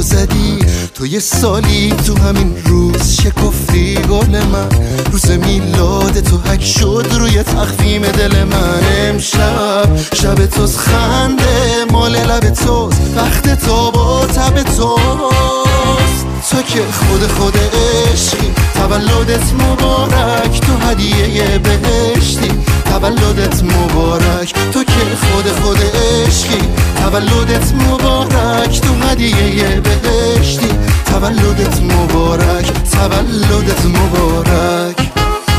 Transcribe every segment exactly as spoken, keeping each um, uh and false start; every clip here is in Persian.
تو زدی، تو یه سالی تو همین روز شکفتی گل من. روز میلاد تو حک شد روی تخفیم دل من. امشب شب توز خنده مال لب توز، وقت تو با تب توست. تو که خود خود عشقی، تولدت مبارک، تو هدیه بهشتی. تولدت مبارک، تو که خود خود عشقی. تولدت مبارک، تو هدیه بهشتی. تولدت مبارک، تولدت مبارک.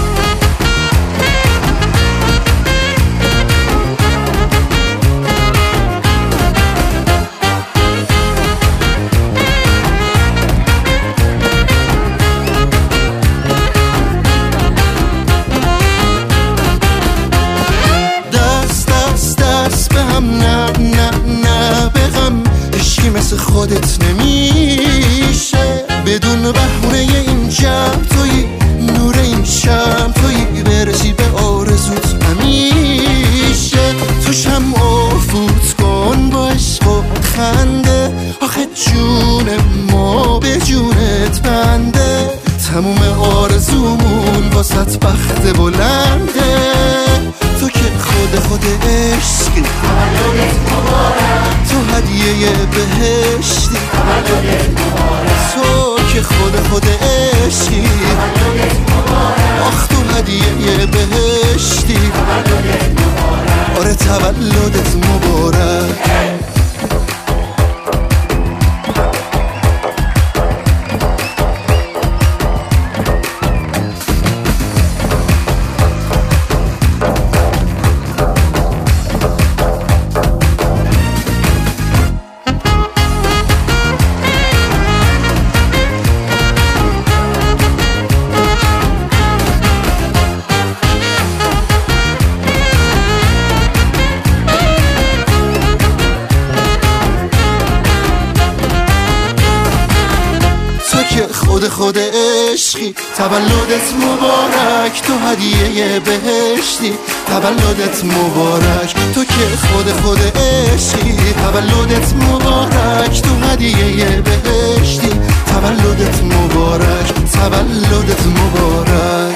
مثل خودت نمیشه، بدون بهونه این جمع تویی، نور این شم تویی، برسی به آرزوت همیشه. تو شمع فوت کن با عشق و خنده، آخه جون ما به جونت بنده. تموم آرزومون واسط بخت بلنده، تو که خود خود عشقی. تولدت مبارک، تو هدیه بهشتی. تولدت مبارک، تو که خود خود عشقی. تولدت مبارک، آخ تو هدیه بهشتی. تولدت مبارک، آره تولدت مبارک. خود خود عشقی، تولدت مبارک، تو هدیه بهشتی. تولدت مبارک، تو که خود خود عشقی. تولدت مبارک، تو هدیه بهشتی. تولدت مبارک، تولدت مبارک.